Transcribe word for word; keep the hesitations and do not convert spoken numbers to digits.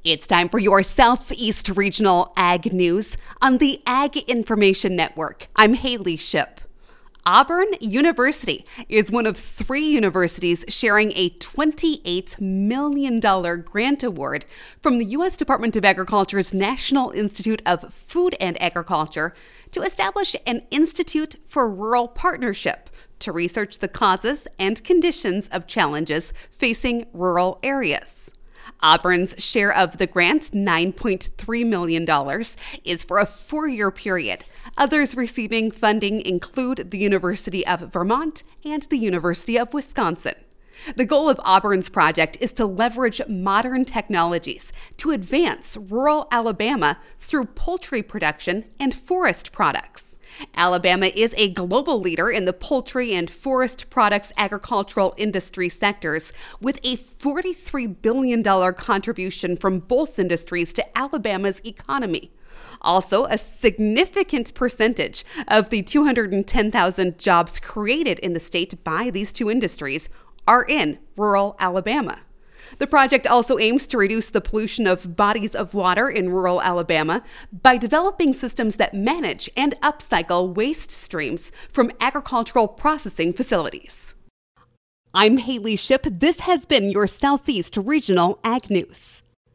It's time for your Southeast Regional Ag News on the Ag Information Network. I'm Haley Ship. Auburn University is one of three universities sharing a twenty-eight million dollars grant award from the U S Department of Agriculture's National Institute of Food and Agriculture to establish an Institute for Rural Partnership to research the causes and conditions of challenges facing rural areas. Auburn's share of the grant, nine point three million dollars, is for a four-year period. Others receiving funding include the University of Vermont and the University of Wisconsin. The goal of Auburn's project is to leverage modern technologies to advance rural Alabama through poultry production and forest products. Alabama is a global leader in the poultry and forest products agricultural industry sectors, with a forty-three billion dollars contribution from both industries to Alabama's economy. Also, a significant percentage of the two hundred ten thousand jobs created in the state by these two industries are in rural Alabama. The project also aims to reduce the pollution of bodies of water in rural Alabama by developing systems that manage and upcycle waste streams from agricultural processing facilities. I'm Haley Ship. This has been your Southeast Regional Ag News.